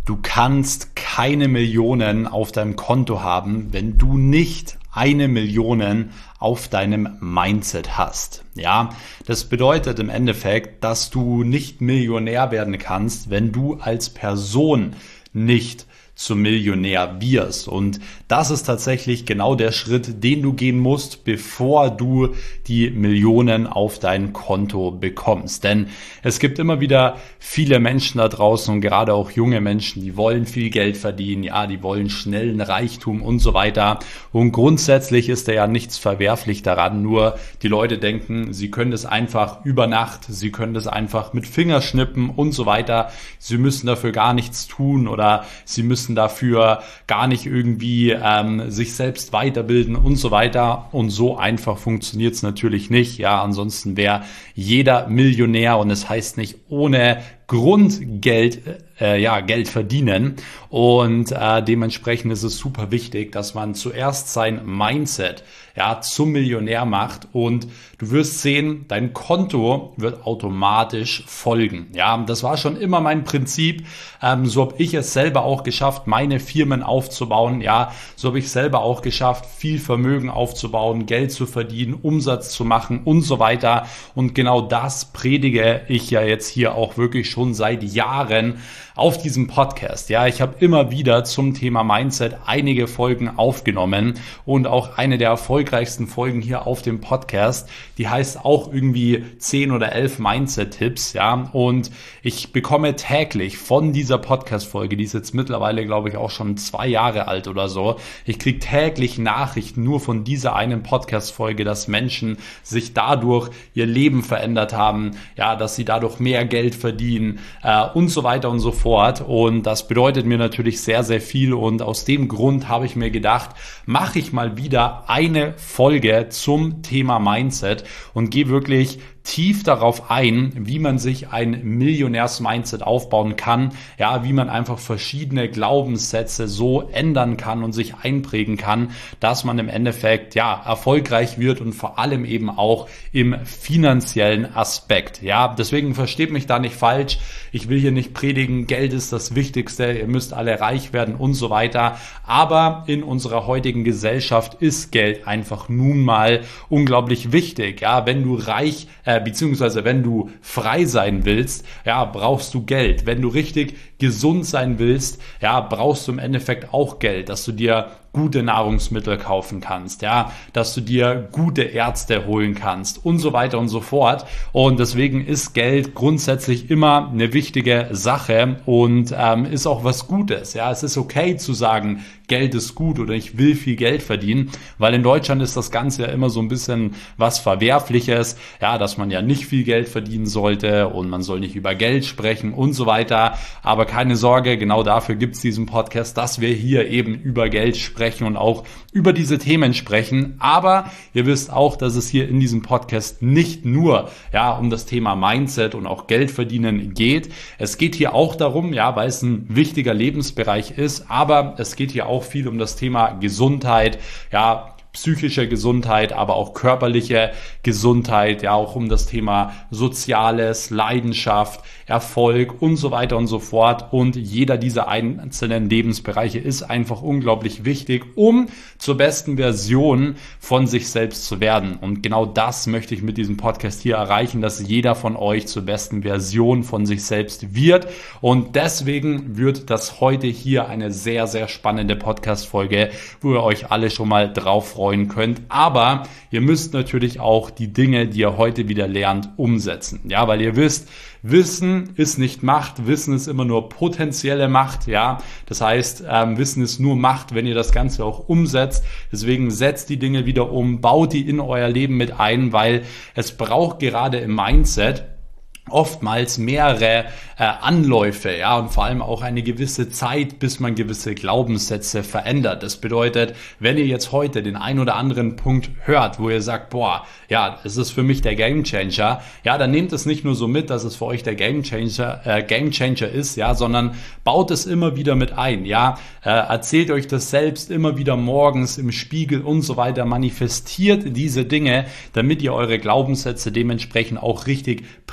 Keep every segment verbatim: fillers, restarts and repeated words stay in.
Du kannst keine Millionen auf deinem Konto haben, wenn du nicht eine Million auf deinem Mindset hast. Ja, das bedeutet im Endeffekt, dass du nicht Millionär werden kannst, wenn du als Person nicht zum Millionär wirst. Und das ist tatsächlich genau der Schritt, den du gehen musst, bevor du die Millionen auf dein Konto bekommst. Denn es gibt immer wieder viele Menschen da draußen und gerade auch junge Menschen, die wollen viel Geld verdienen, ja, die wollen schnellen Reichtum und so weiter. Und grundsätzlich ist da ja nichts verwerflich daran, nur die Leute denken, sie können das einfach über Nacht, sie können das einfach mit Fingerschnippen und so weiter. Sie müssen dafür gar nichts tun oder sie müssen dafür gar nicht irgendwie ähm, sich selbst weiterbilden und so weiter. Und so einfach funktioniert es natürlich nicht. Ja, ansonsten wäre jeder Millionär und es heißt nicht ohne Grundgeld, äh, ja, Geld verdienen. Und äh, dementsprechend ist es super wichtig, dass man zuerst sein Mindset ja zum Millionär macht und du wirst sehen, dein Konto wird automatisch folgen. Ja, das war schon immer mein Prinzip. Ähm, so habe ich es selber auch geschafft, meine Firmen aufzubauen. Ja, so habe ich selber auch geschafft, viel Vermögen aufzubauen, Geld zu verdienen, Umsatz zu machen und so weiter. Und genau das predige ich ja jetzt hier auch wirklich schon seit Jahren auf diesem Podcast. Ja, ich habe immer wieder zum Thema Mindset einige Folgen aufgenommen und auch eine der erfolgreichsten Folgen hier auf dem Podcast, die heißt auch irgendwie zehn oder elf Mindset-Tipps. Ja, und ich bekomme täglich von dieser Podcast-Folge, die ist jetzt mittlerweile, glaube ich, auch schon zwei Jahre alt oder so, ich kriege täglich Nachrichten nur von dieser einen Podcast-Folge, dass Menschen sich dadurch ihr Leben verändert haben, ja, dass sie dadurch mehr Geld verdienen äh, und so weiter und so fort. Und das bedeutet mir natürlich sehr, sehr viel und aus dem Grund habe ich mir gedacht, mache ich mal wieder eine Folge zum Thema Mindset und gehe wirklich tief darauf ein, wie man sich ein Millionärs-Mindset aufbauen kann, ja, wie man einfach verschiedene Glaubenssätze so ändern kann und sich einprägen kann, dass man im Endeffekt, ja, erfolgreich wird und vor allem eben auch im finanziellen Aspekt, ja, deswegen versteht mich da nicht falsch, ich will hier nicht predigen, Geld ist das Wichtigste, ihr müsst alle reich werden und so weiter, aber in unserer heutigen Gesellschaft ist Geld einfach nun mal unglaublich wichtig, ja, wenn du reich, äh, beziehungsweise wenn du frei sein willst, ja, brauchst du Geld. Wenn du richtig gesund sein willst, ja, brauchst du im Endeffekt auch Geld, dass du dir gute Nahrungsmittel kaufen kannst, ja, dass du dir gute Ärzte holen kannst und so weiter und so fort. Und deswegen ist Geld grundsätzlich immer eine wichtige Sache und ähm, ist auch was Gutes. Ja, es ist okay zu sagen, Geld ist gut oder ich will viel Geld verdienen, weil in Deutschland ist das Ganze ja immer so ein bisschen was Verwerfliches, ja, dass man ja nicht viel Geld verdienen sollte und man soll nicht über Geld sprechen und so weiter. Aber keine Sorge, genau dafür gibt es diesen Podcast, dass wir hier eben über Geld sprechen und auch über diese Themen sprechen. Aber ihr wisst auch, dass es hier in diesem Podcast nicht nur ja um das Thema Mindset und auch Geld verdienen geht. Es geht hier auch darum, ja, weil es ein wichtiger Lebensbereich ist, aber es geht hier auch viel um das Thema Gesundheit, ja, psychische Gesundheit, aber auch körperliche Gesundheit, ja, auch um das Thema Soziales, Leidenschaft, Erfolg und so weiter und so fort. Und jeder dieser einzelnen Lebensbereiche ist einfach unglaublich wichtig, um zur besten Version von sich selbst zu werden. Und genau das möchte ich mit diesem Podcast hier erreichen, dass jeder von euch zur besten Version von sich selbst wird. Und deswegen wird das heute hier eine sehr, sehr spannende Podcast-Folge, wo ihr euch alle schon mal drauf freut könnt, aber ihr müsst natürlich auch die Dinge, die ihr heute wieder lernt, umsetzen. Ja, weil ihr wisst, Wissen ist nicht Macht, Wissen ist immer nur potenzielle Macht, ja. Das heißt, ähm, Wissen ist nur Macht, wenn ihr das Ganze auch umsetzt. Deswegen setzt die Dinge wieder um, baut die in euer Leben mit ein, weil es braucht gerade im Mindset oftmals mehrere äh, Anläufe, ja, und vor allem auch eine gewisse Zeit, bis man gewisse Glaubenssätze verändert. Das bedeutet, wenn ihr jetzt heute den ein oder anderen Punkt hört, wo ihr sagt, boah, ja, es ist für mich der Gamechanger, ja, dann nehmt es nicht nur so mit, dass es für euch der Gamechanger, äh, Gamechanger ist, ja, sondern baut es immer wieder mit ein, ja, äh, erzählt euch das selbst immer wieder morgens im Spiegel und so weiter, manifestiert diese Dinge, damit ihr eure Glaubenssätze dementsprechend auch richtig prägen könnt.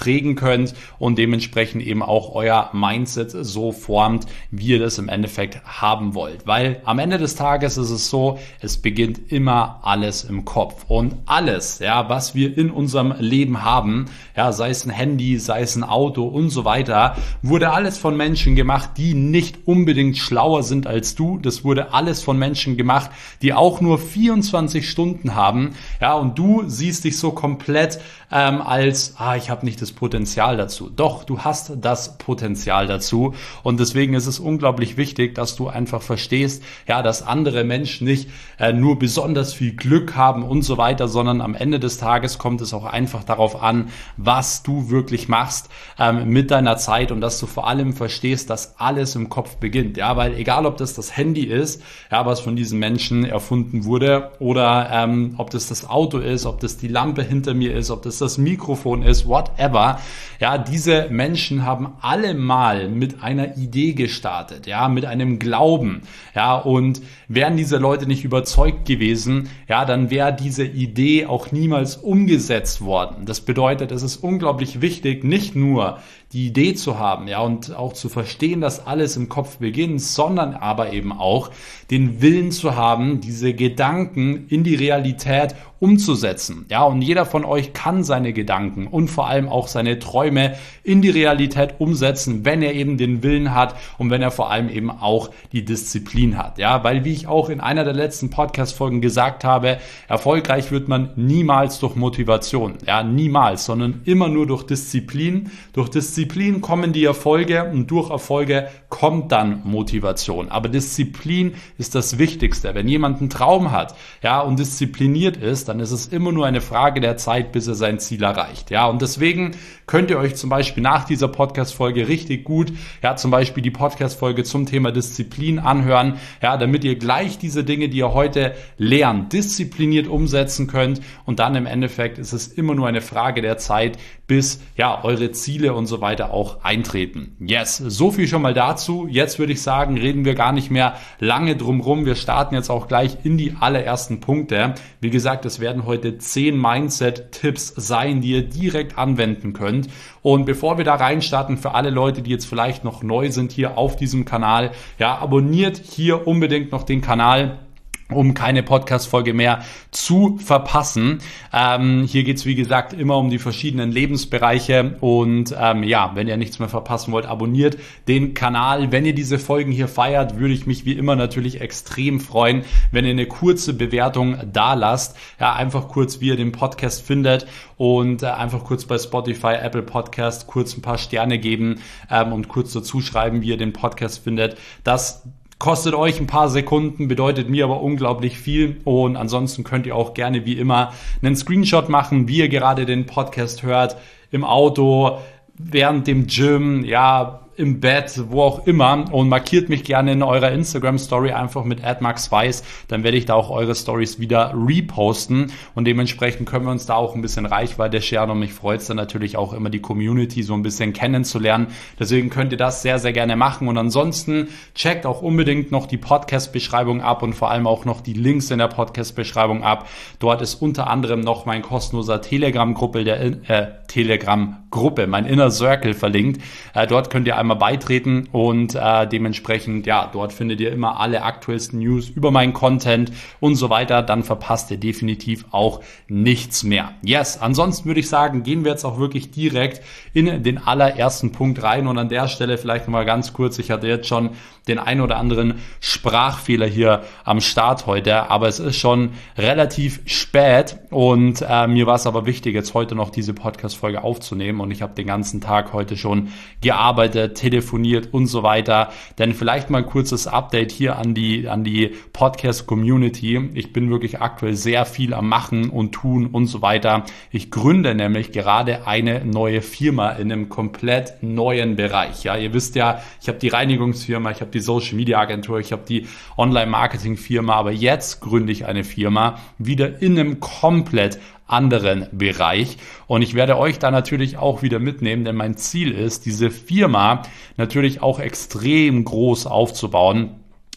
könnt und dementsprechend eben auch euer Mindset so formt, wie ihr das im Endeffekt haben wollt. Weil am Ende des Tages ist es so, es beginnt immer alles im Kopf. Und alles, ja, was wir in unserem Leben haben, ja, sei es ein Handy, sei es ein Auto und so weiter, wurde alles von Menschen gemacht, die nicht unbedingt schlauer sind als du. Das wurde alles von Menschen gemacht, die auch nur vierundzwanzig Stunden haben. Ja, und du siehst dich so komplett ähm, als, ah, ich habe nicht das Potenzial dazu. Doch, du hast das Potenzial dazu. Und deswegen ist es unglaublich wichtig, dass du einfach verstehst, ja, dass andere Menschen nicht äh, nur besonders viel Glück haben und so weiter, sondern am Ende des Tages kommt es auch einfach darauf an, was du wirklich machst ähm, mit deiner Zeit und dass du vor allem verstehst, dass alles im Kopf beginnt. Ja, weil egal, ob das das Handy ist, ja, was von diesen Menschen erfunden wurde, oder ähm, ob das das Auto ist, ob das die Lampe hinter mir ist, ob das das Mikrofon ist, whatever. Ja, diese Menschen haben alle mal mit einer Idee gestartet, ja, mit einem Glauben, ja, und wären diese Leute nicht überzeugt gewesen, ja, dann wäre diese Idee auch niemals umgesetzt worden. Das bedeutet, es ist unglaublich wichtig, nicht nur die Idee zu haben, ja, und auch zu verstehen, dass alles im Kopf beginnt, sondern aber eben auch den Willen zu haben, diese Gedanken in die Realität umzusetzen. Ja, und jeder von euch kann seine Gedanken und vor allem auch seine Träume in die Realität umsetzen, wenn er eben den Willen hat und wenn er vor allem eben auch die Disziplin hat. Ja, weil wie ich auch in einer der letzten Podcast-Folgen gesagt habe, erfolgreich wird man niemals durch Motivation. Ja, niemals, sondern immer nur durch Disziplin. Durch Disziplin kommen die Erfolge und durch Erfolge kommt dann Motivation. Aber Disziplin ist das Wichtigste. Wenn jemand einen Traum hat, ja, und diszipliniert ist, dann ist es immer nur eine Frage der Zeit, bis er sein Ziel erreicht. Ja, und deswegen könnt ihr euch zum Beispiel nach dieser Podcast-Folge richtig gut, ja, zum Beispiel die Podcast-Folge zum Thema Disziplin anhören, ja, damit ihr gleich diese Dinge, die ihr heute lernt, diszipliniert umsetzen könnt und dann im Endeffekt ist es immer nur eine Frage der Zeit, bis, ja, eure Ziele und so weiter auch eintreten. Yes, so viel schon mal dazu. Jetzt würde ich sagen, reden wir gar nicht mehr lange drum rum. Wir starten jetzt auch gleich in die allerersten Punkte. Wie gesagt, es werden heute zehn Mindset-Tipps sein, die ihr direkt anwenden könnt. Und bevor wir da reinstarten, für alle Leute, die jetzt vielleicht noch neu sind hier auf diesem Kanal, ja, abonniert hier unbedingt noch den Kanal, um keine Podcast-Folge mehr zu verpassen. Ähm, hier geht's wie gesagt, immer um die verschiedenen Lebensbereiche und ähm, ja, wenn ihr nichts mehr verpassen wollt, abonniert den Kanal. Wenn ihr diese Folgen hier feiert, würde ich mich wie immer natürlich extrem freuen, wenn ihr eine kurze Bewertung da lasst. Ja, einfach kurz, wie ihr den Podcast findet und äh, einfach kurz bei Spotify, Apple Podcast kurz ein paar Sterne geben ähm, und kurz dazu schreiben, wie ihr den Podcast findet. Das kostet euch ein paar Sekunden, bedeutet mir aber unglaublich viel und ansonsten könnt ihr auch gerne wie immer einen Screenshot machen, wie ihr gerade den Podcast hört, im Auto, während dem Gym, ja, im Bett, wo auch immer und markiert mich gerne in eurer Instagram-Story einfach mit at max weiß, dann werde ich da auch eure Stories wieder reposten und dementsprechend können wir uns da auch ein bisschen Reichweite scheren und mich freut es dann natürlich auch immer, die Community so ein bisschen kennenzulernen. Deswegen könnt ihr das sehr, sehr gerne machen und ansonsten checkt auch unbedingt noch die Podcast-Beschreibung ab und vor allem auch noch die Links in der Podcast-Beschreibung ab. Dort ist unter anderem noch mein kostenloser Telegram-Gruppe, der äh, Telegram-Gruppe, mein Inner Circle verlinkt. Äh, dort könnt ihr einmal beitreten und äh, dementsprechend, ja, dort findet ihr immer alle aktuellsten News über meinen Content und so weiter. Dann verpasst ihr definitiv auch nichts mehr. Yes, ansonsten würde ich sagen, gehen wir jetzt auch wirklich direkt in den allerersten Punkt rein und an der Stelle vielleicht nochmal ganz kurz, ich hatte jetzt schon den ein oder anderen Sprachfehler hier am Start heute, aber es ist schon relativ spät und äh, mir war es aber wichtig, jetzt heute noch diese Podcast-Folge aufzunehmen und ich habe den ganzen Tag heute schon gearbeitet, telefoniert und so weiter, denn vielleicht mal ein kurzes Update hier an die, an die Podcast-Community. Ich bin wirklich aktuell sehr viel am Machen und Tun und so weiter. Ich gründe nämlich gerade eine neue Firma in einem komplett neuen Bereich. Ja, ihr wisst ja, ich habe die Reinigungsfirma, ich habe die Social Media Agentur, ich habe die Online-Marketing-Firma, aber jetzt gründe ich eine Firma wieder in einem komplett anderen Bereich und ich werde euch da natürlich auch wieder mitnehmen, denn mein Ziel ist, diese Firma natürlich auch extrem groß aufzubauen.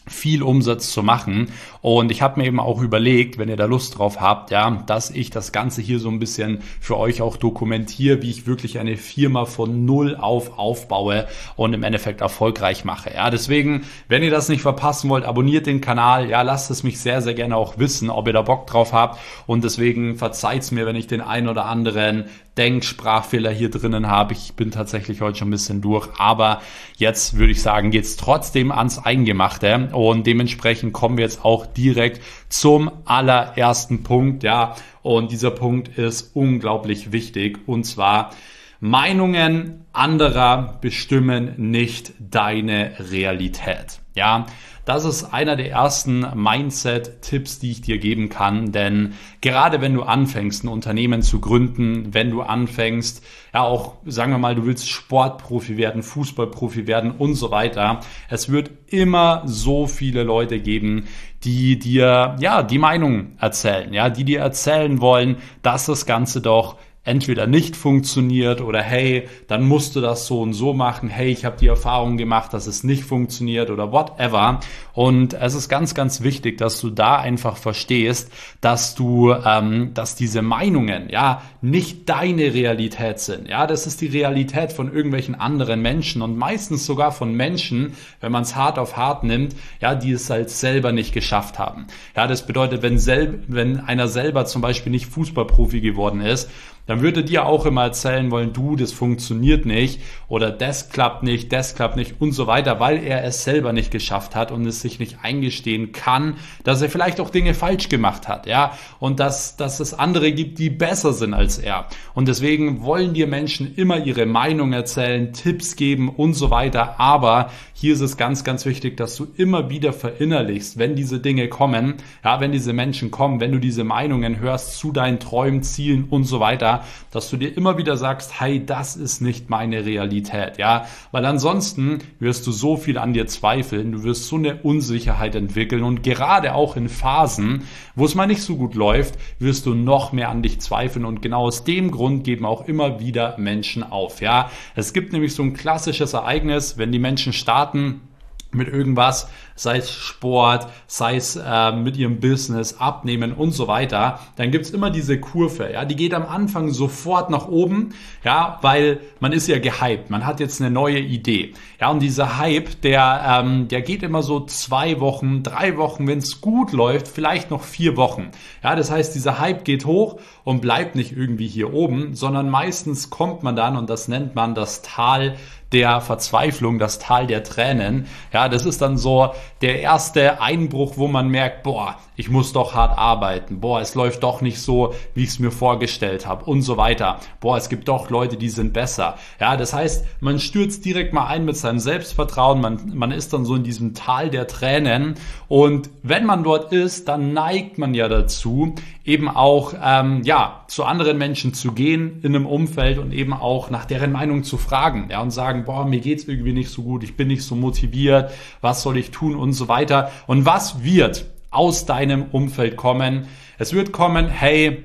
viel Umsatz zu machen. Und ich habe mir eben auch überlegt, wenn ihr da Lust drauf habt, ja, dass ich das Ganze hier so ein bisschen für euch auch dokumentiere, wie ich wirklich eine Firma von null auf aufbaue und im Endeffekt erfolgreich mache. Ja, deswegen, wenn ihr das nicht verpassen wollt, abonniert den Kanal. Ja, lasst es mich sehr, sehr gerne auch wissen, ob ihr da Bock drauf habt. Und deswegen verzeiht's mir, wenn ich den ein oder anderen Denksprachfehler hier drinnen habe. Ich bin tatsächlich heute schon ein bisschen durch, aber jetzt würde ich sagen, geht's trotzdem ans Eingemachte und dementsprechend kommen wir jetzt auch direkt zum allerersten Punkt, ja, und dieser Punkt ist unglaublich wichtig und zwar: Meinungen anderer bestimmen nicht deine Realität. Ja, das ist einer der ersten Mindset-Tipps, die ich dir geben kann, denn gerade wenn du anfängst, ein Unternehmen zu gründen, wenn du anfängst, ja auch, sagen wir mal, du willst Sportprofi werden, Fußballprofi werden und so weiter, es wird immer so viele Leute geben, die dir, ja, die Meinung erzählen, ja, die dir erzählen wollen, dass das Ganze doch entweder nicht funktioniert oder hey, dann musst du das so und so machen, hey, ich habe die Erfahrung gemacht, dass es nicht funktioniert oder whatever. Und es ist ganz, ganz wichtig, dass du da einfach verstehst, dass du, ähm, dass diese Meinungen, ja, nicht deine Realität sind. Ja, das ist die Realität von irgendwelchen anderen Menschen und meistens sogar von Menschen, wenn man es hart auf hart nimmt, ja, die es halt selber nicht geschafft haben. Ja, das bedeutet, wenn selb, wenn einer selber zum Beispiel nicht Fußballprofi geworden ist, dann würde dir auch immer erzählen wollen, du, das funktioniert nicht oder das klappt nicht, das klappt nicht und so weiter, weil er es selber nicht geschafft hat und es sich nicht eingestehen kann, dass er vielleicht auch Dinge falsch gemacht hat, ja, und dass, dass es andere gibt, die besser sind als er. Und deswegen wollen dir Menschen immer ihre Meinung erzählen, Tipps geben und so weiter, aber hier ist es ganz, ganz wichtig, dass du immer wieder verinnerlichst, wenn diese Dinge kommen, ja, wenn diese Menschen kommen, wenn du diese Meinungen hörst zu deinen Träumen, Zielen und so weiter, dass du dir immer wieder sagst, hey, das ist nicht meine Realität, ja, weil ansonsten wirst du so viel an dir zweifeln, du wirst so eine Unsicherheit entwickeln und gerade auch in Phasen, wo es mal nicht so gut läuft, wirst du noch mehr an dich zweifeln und genau aus dem Grund geben auch immer wieder Menschen auf, ja. Es gibt nämlich so ein klassisches Ereignis, wenn die Menschen starten mit irgendwas, sei es Sport, sei es äh, mit ihrem Business, Abnehmen und so weiter, dann gibt's immer diese Kurve, ja, die geht am Anfang sofort nach oben, ja, weil man ist ja gehypt, man hat jetzt eine neue Idee, ja, und dieser Hype, der, ähm, der geht immer so zwei Wochen, drei Wochen, wenn es gut läuft, vielleicht noch vier Wochen, ja, das heißt, dieser Hype geht hoch und bleibt nicht irgendwie hier oben, sondern meistens kommt man dann, und das nennt man das Tal der Verzweiflung, das Tal der Tränen. Ja, das ist dann so der erste Einbruch, wo man merkt, boah, ich muss doch hart arbeiten. Boah, es läuft doch nicht so, wie ich es mir vorgestellt habe und so weiter. Boah, es gibt doch Leute, die sind besser. Ja, das heißt, man stürzt direkt mal ein mit seinem Selbstvertrauen. Man, man ist dann so in diesem Tal der Tränen. Und wenn man dort ist, dann neigt man ja dazu, eben auch, ähm, ja, zu anderen Menschen zu gehen in einem Umfeld und eben auch nach deren Meinung zu fragen, ja, und sagen, boah, mir geht's irgendwie nicht so gut, ich bin nicht so motiviert, was soll ich tun und so weiter. Und was wird aus deinem Umfeld kommen? Es wird kommen, hey,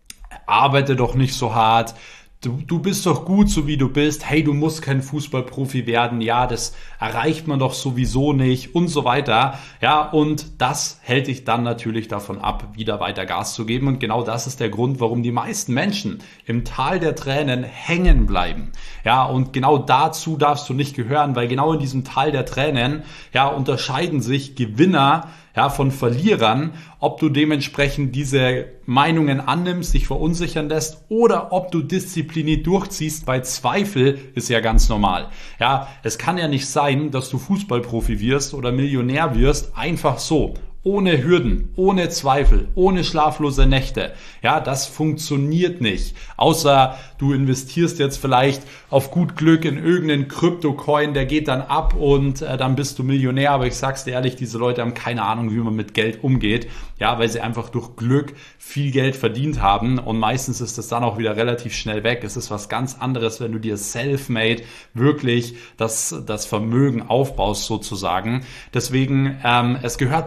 arbeite doch nicht so hart, Du, du bist doch gut, so wie du bist. Hey, du musst kein Fußballprofi werden. Ja, das erreicht man doch sowieso nicht und so weiter. Ja, und das hält dich dann natürlich davon ab, wieder weiter Gas zu geben. Und genau das ist der Grund, warum die meisten Menschen im Tal der Tränen hängen bleiben. Ja, und genau dazu darfst du nicht gehören, weil genau in diesem Tal der Tränen, ja, unterscheiden sich Gewinner, ja, von Verlierern, ob du dementsprechend diese Meinungen annimmst, dich verunsichern lässt oder ob du diszipliniert durchziehst, weil Zweifel ist ja ganz normal. Ja, es kann ja nicht sein, dass du Fußballprofi wirst oder Millionär wirst, einfach so. Ohne Hürden, ohne Zweifel, ohne schlaflose Nächte. Ja, das funktioniert nicht. Außer du investierst jetzt vielleicht auf gut Glück in irgendeinen Krypto-Coin, der geht dann ab und äh, dann bist du Millionär. Aber ich sag's dir ehrlich, diese Leute haben keine Ahnung, wie man mit Geld umgeht. Ja, weil sie einfach durch Glück viel Geld verdient haben und meistens ist das dann auch wieder relativ schnell weg. Es ist was ganz anderes, wenn du dir self-made wirklich das, das Vermögen aufbaust sozusagen. Deswegen, ähm, es gehört dazu.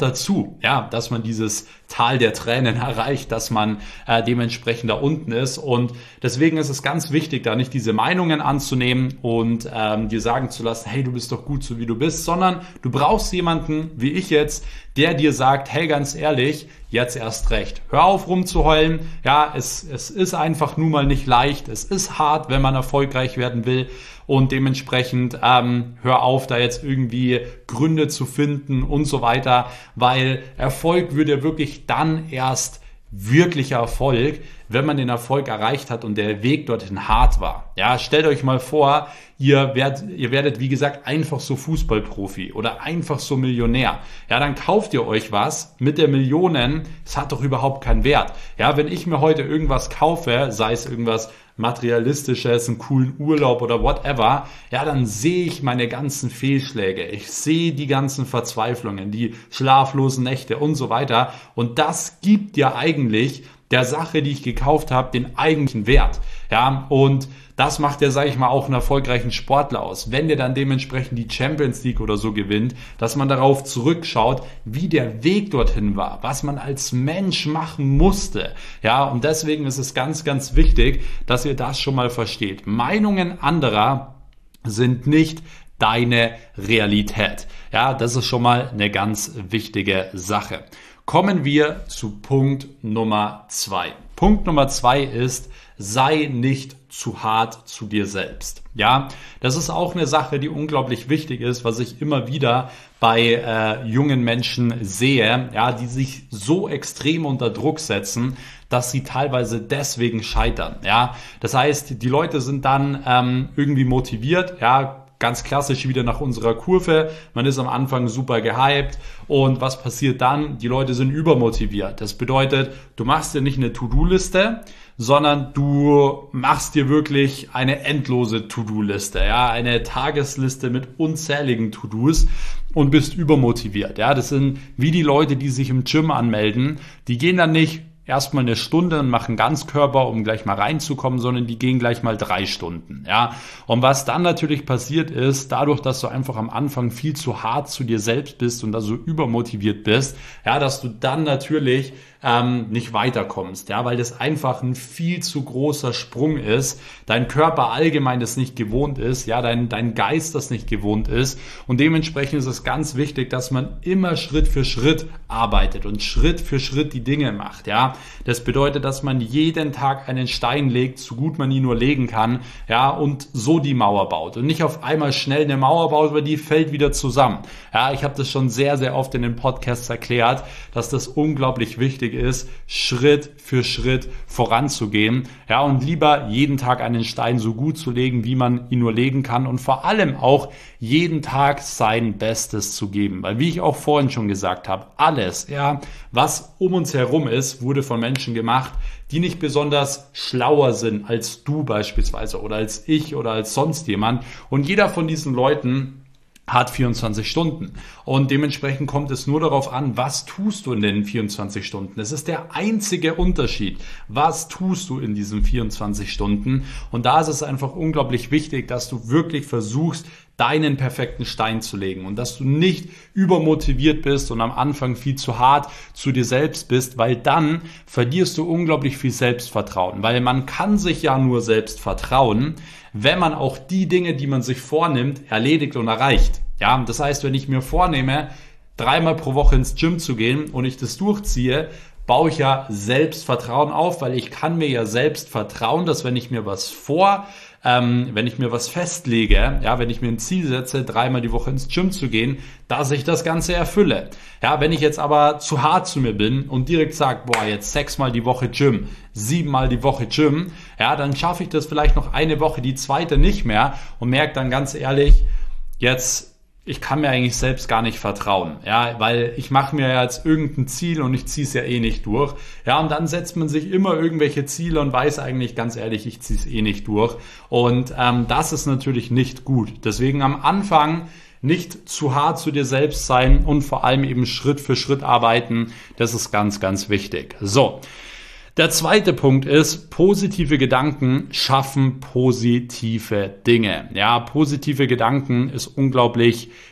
zu, ja, dass man dieses Tal der Tränen erreicht, dass man äh, dementsprechend da unten ist. Und deswegen ist es ganz wichtig, da nicht diese Meinungen anzunehmen und ähm, dir sagen zu lassen, hey, du bist doch gut so wie du bist, sondern du brauchst jemanden wie ich jetzt, der dir sagt, hey, ganz ehrlich, jetzt erst recht. Hör auf rumzuheulen. Ja, es, es ist einfach nun mal nicht leicht. Es ist hart, wenn man erfolgreich werden will. Und dementsprechend ähm, hör auf, da jetzt irgendwie Gründe zu finden und so weiter, weil Erfolg wird ja wirklich dann erst wirklicher Erfolg, wenn man den Erfolg erreicht hat und der Weg dorthin hart war. Ja, stellt euch mal vor, ihr werdet, ihr werdet, wie gesagt, einfach so Fußballprofi oder einfach so Millionär. Ja, dann kauft ihr euch was mit der Millionen. Es hat doch überhaupt keinen Wert. Ja, wenn ich mir heute irgendwas kaufe, sei es irgendwas Materialistisches, einen coolen Urlaub oder whatever, ja, dann sehe ich meine ganzen Fehlschläge. Ich sehe die ganzen Verzweiflungen, die schlaflosen Nächte und so weiter. Und das gibt ja eigentlich der Sache, die ich gekauft habe, den eigentlichen Wert. Ja, und das macht ja, sage ich mal, auch einen erfolgreichen Sportler aus. Wenn der dann dementsprechend die Champions League oder so gewinnt, dass man darauf zurückschaut, wie der Weg dorthin war, was man als Mensch machen musste. Ja, und deswegen ist es ganz, ganz wichtig, dass ihr das schon mal versteht. Meinungen anderer sind nicht deine Realität. Ja, das ist schon mal eine ganz wichtige Sache. Kommen wir zu Punkt Nummer zwei. Punkt Nummer zwei ist, sei nicht zu hart zu dir selbst. Ja, das ist auch eine Sache, die unglaublich wichtig ist, was ich immer wieder bei äh, jungen Menschen sehe, ja, die sich so extrem unter Druck setzen, dass sie teilweise deswegen scheitern. Ja, das heißt, die Leute sind dann ähm, irgendwie motiviert, ja, ganz klassisch wieder nach unserer Kurve. Man ist am Anfang super gehypt und was passiert dann? Die Leute sind übermotiviert. Das bedeutet, du machst dir nicht eine To-Do-Liste, sondern du machst dir wirklich eine endlose To-Do-Liste, ja, eine Tagesliste mit unzähligen To-Dos und bist übermotiviert. Ja, das sind wie die Leute, die sich im Gym anmelden. Die gehen dann nicht erstmal eine Stunde und machen Ganzkörper, um gleich mal reinzukommen, sondern die gehen gleich mal drei Stunden. Ja, und was dann natürlich passiert ist, dadurch, dass du einfach am Anfang viel zu hart zu dir selbst bist und da so übermotiviert bist, ja, dass du dann natürlich ähm, nicht weiterkommst, ja, weil das einfach ein viel zu großer Sprung ist, dein Körper allgemein das nicht gewohnt ist, ja, dein, dein Geist das nicht gewohnt ist und dementsprechend ist es ganz wichtig, dass man immer Schritt für Schritt arbeitet und Schritt für Schritt die Dinge macht, ja. Das bedeutet, dass man jeden Tag einen Stein legt, so gut man ihn nur legen kann, ja, und so die Mauer baut und nicht auf einmal schnell eine Mauer baut, weil die fällt wieder zusammen. Ja, ich habe das schon sehr, sehr oft in den Podcasts erklärt, dass das unglaublich wichtig ist, Schritt für Schritt voranzugehen, ja, und lieber jeden Tag einen Stein so gut zu legen, wie man ihn nur legen kann und vor allem auch jeden Tag sein Bestes zu geben, weil wie ich auch vorhin schon gesagt habe, alles, ja, was um uns herum ist, wurde von Menschen gemacht, die nicht besonders schlauer sind als du beispielsweise oder als ich oder als sonst jemand und jeder von diesen Leuten hat vierundzwanzig Stunden und dementsprechend kommt es nur darauf an, was tust du in den vierundzwanzig Stunden. Das ist der einzige Unterschied. Was tust du in diesen vierundzwanzig Stunden? Und da ist es einfach unglaublich wichtig, dass du wirklich versuchst, deinen perfekten Stein zu legen und dass du nicht übermotiviert bist und am Anfang viel zu hart zu dir selbst bist, weil dann verlierst du unglaublich viel Selbstvertrauen, weil man kann sich ja nur selbst vertrauen, wenn man auch die Dinge, die man sich vornimmt, erledigt und erreicht. Ja, das heißt, wenn ich mir vornehme, dreimal pro Woche ins Gym zu gehen und ich das durchziehe, baue ich ja Selbstvertrauen auf, weil ich kann mir ja selbst vertrauen, dass wenn ich mir was vor, ähm, wenn ich mir was festlege, ja, wenn ich mir ein Ziel setze, dreimal die Woche ins Gym zu gehen, dass ich das Ganze erfülle. Ja, wenn ich jetzt aber zu hart zu mir bin und direkt sage, boah, jetzt sechsmal die Woche Gym, siebenmal die Woche Gym, ja, dann schaffe ich das vielleicht noch eine Woche, die zweite nicht mehr und merke dann ganz ehrlich, jetzt ich kann mir eigentlich selbst gar nicht vertrauen, ja, weil ich mache mir jetzt irgendein Ziel und ich ziehe es ja eh nicht durch, ja, und dann setzt man sich immer irgendwelche Ziele und weiß eigentlich ganz ehrlich, ich ziehe es eh nicht durch und ähm, das ist natürlich nicht gut. Deswegen am Anfang nicht zu hart zu dir selbst sein und vor allem eben Schritt für Schritt arbeiten, das ist ganz, ganz wichtig. So. Der zweite Punkt ist, positive Gedanken schaffen positive Dinge. Ja, positive Gedanken ist unglaublich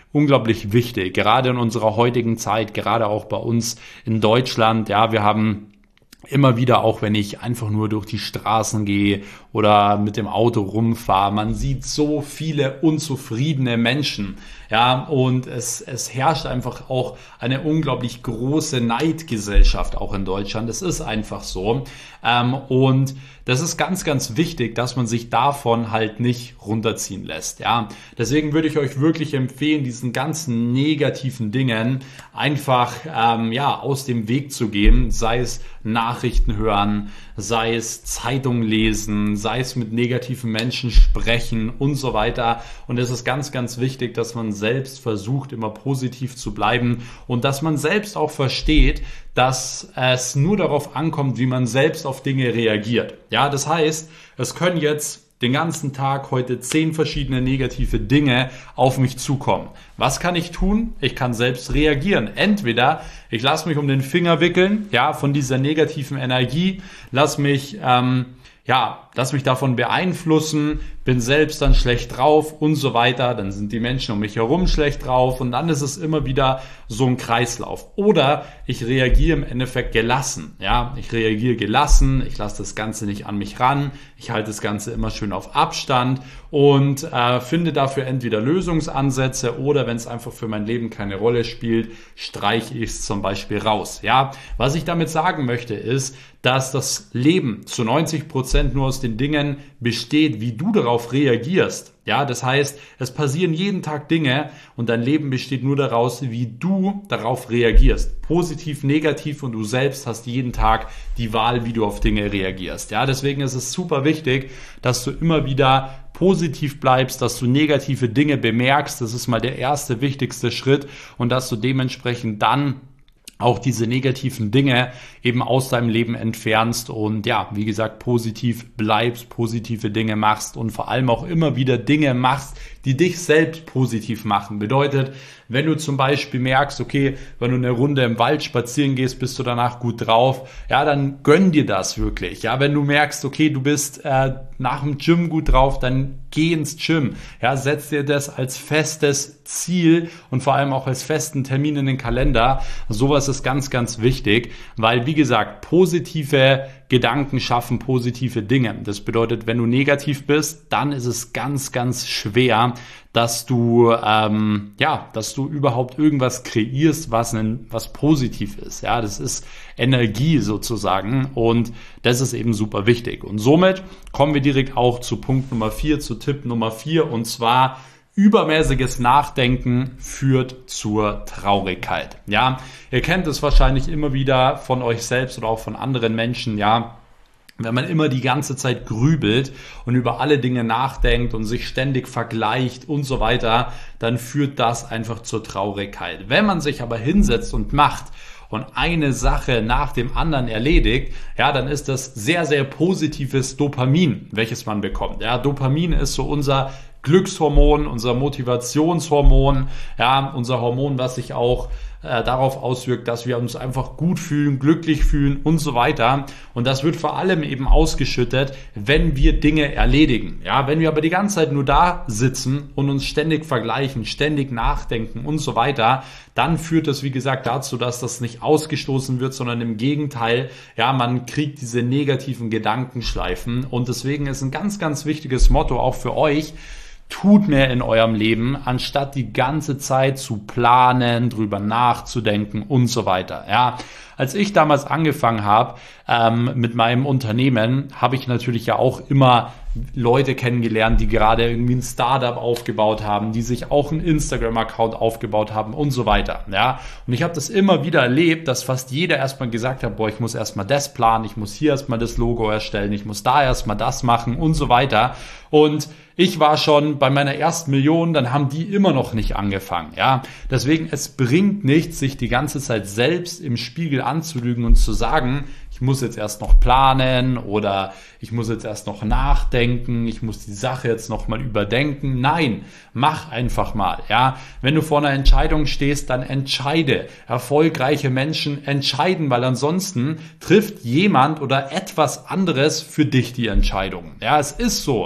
unglaublich wichtig, gerade in unserer heutigen Zeit, gerade auch bei uns in Deutschland. Ja, wir haben immer wieder, auch wenn ich einfach nur durch die Straßen gehe oder mit dem Auto rumfahre, man sieht so viele unzufriedene Menschen. Ja, und es, es herrscht einfach auch eine unglaublich große Neidgesellschaft auch in Deutschland. Das ist einfach so. Ähm, und das ist ganz, ganz wichtig, dass man sich davon halt nicht runterziehen lässt. Ja, deswegen würde ich euch wirklich empfehlen, diesen ganzen negativen Dingen einfach ähm, ja aus dem Weg zu gehen, sei es Nachrichten hören, sei es Zeitung lesen, sei es mit negativen Menschen sprechen und so weiter. Und es ist ganz, ganz wichtig, dass man selbst versucht, immer positiv zu bleiben und dass man selbst auch versteht, dass es nur darauf ankommt, wie man selbst auf Dinge reagiert. Ja, das heißt, es können jetzt den ganzen Tag heute zehn verschiedene negative Dinge auf mich zukommen. Was kann ich tun? Ich kann selbst reagieren. Entweder ich lasse mich um den Finger wickeln, ja, von dieser negativen Energie, lass mich, ähm, ja, lass mich davon beeinflussen, bin selbst dann schlecht drauf und so weiter. Dann sind die Menschen um mich herum schlecht drauf und dann ist es immer wieder so ein Kreislauf. Oder ich reagiere im Endeffekt gelassen. Ja, ich reagiere gelassen, ich lasse das Ganze nicht an mich ran, ich halte das Ganze immer schön auf Abstand und äh, finde dafür entweder Lösungsansätze oder wenn es einfach für mein Leben keine Rolle spielt, streiche ich es zum Beispiel raus. Ja, was ich damit sagen möchte ist, dass das Leben zu neunzig Prozent nur aus den Dingen besteht, wie du darauf reagierst. Ja, das heißt, es passieren jeden Tag Dinge und dein Leben besteht nur daraus, wie du darauf reagierst. Positiv, negativ und du selbst hast jeden Tag die Wahl, wie du auf Dinge reagierst. Ja, deswegen ist es super wichtig, dass du immer wieder positiv bleibst, dass du negative Dinge bemerkst. Das ist mal der erste, wichtigste Schritt und dass du dementsprechend dann auch diese negativen Dinge eben aus deinem Leben entfernst und ja, wie gesagt, positiv bleibst, positive Dinge machst und vor allem auch immer wieder Dinge machst, die dich selbst positiv machen. Bedeutet, wenn du zum Beispiel merkst, okay, wenn du eine Runde im Wald spazieren gehst, bist du danach gut drauf, ja, dann gönn dir das wirklich. Ja, wenn du merkst, okay, du bist äh, nach dem Gym gut drauf, dann geh ins Gym. Ja, setz dir das als festes Ziel und vor allem auch als festen Termin in den Kalender. Sowas ist ganz, ganz wichtig, weil, wie gesagt, positive Gedanken schaffen positive Dinge. Das bedeutet, wenn du negativ bist, dann ist es ganz, ganz schwer, dass du ähm, ja, dass du überhaupt irgendwas kreierst, was ein, was positiv ist. Ja, das ist Energie sozusagen und das ist eben super wichtig. Und somit kommen wir direkt auch zu Punkt Nummer vier, zu Tipp Nummer vier und zwar: Übermäßiges Nachdenken führt zur Traurigkeit. Ja, ihr kennt es wahrscheinlich immer wieder von euch selbst oder auch von anderen Menschen, ja. Wenn man immer die ganze Zeit grübelt und über alle Dinge nachdenkt und sich ständig vergleicht und so weiter, dann führt das einfach zur Traurigkeit. Wenn man sich aber hinsetzt und macht und eine Sache nach dem anderen erledigt, ja, dann ist das sehr, sehr positives Dopamin, welches man bekommt. Ja, Dopamin ist so unser Glückshormon, unser Motivationshormon, ja, unser Hormon, was sich auch äh, darauf auswirkt, dass wir uns einfach gut fühlen, glücklich fühlen und so weiter. Und das wird vor allem eben ausgeschüttet, wenn wir Dinge erledigen. Ja, wenn wir aber die ganze Zeit nur da sitzen und uns ständig vergleichen, ständig nachdenken und so weiter, dann führt das, wie gesagt, dazu, dass das nicht ausgestoßen wird, sondern im Gegenteil, ja, man kriegt diese negativen Gedankenschleifen. Und deswegen ist ein ganz, ganz wichtiges Motto auch für euch: Tut mehr in eurem Leben, anstatt die ganze Zeit zu planen, drüber nachzudenken und so weiter. Ja, als ich damals angefangen habe ähm, mit meinem Unternehmen, habe ich natürlich ja auch immer Leute kennengelernt, die gerade irgendwie ein Startup aufgebaut haben, die sich auch einen Instagram-Account aufgebaut haben und so weiter. Ja, und ich habe das immer wieder erlebt, dass fast jeder erstmal gesagt hat, boah, ich muss erstmal das planen, ich muss hier erstmal das Logo erstellen, ich muss da erstmal das machen und so weiter. Und ich war schon bei meiner ersten Million, dann haben die immer noch nicht angefangen. Ja, deswegen, es bringt nichts, sich die ganze Zeit selbst im Spiegel anzulügen und zu sagen, ich muss jetzt erst noch planen oder ich muss jetzt erst noch nachdenken, ich muss die Sache jetzt noch mal überdenken. Nein, mach einfach mal. Ja, wenn du vor einer Entscheidung stehst, dann entscheide. Erfolgreiche Menschen entscheiden, weil ansonsten trifft jemand oder etwas anderes für dich die Entscheidung. Ja, es ist so.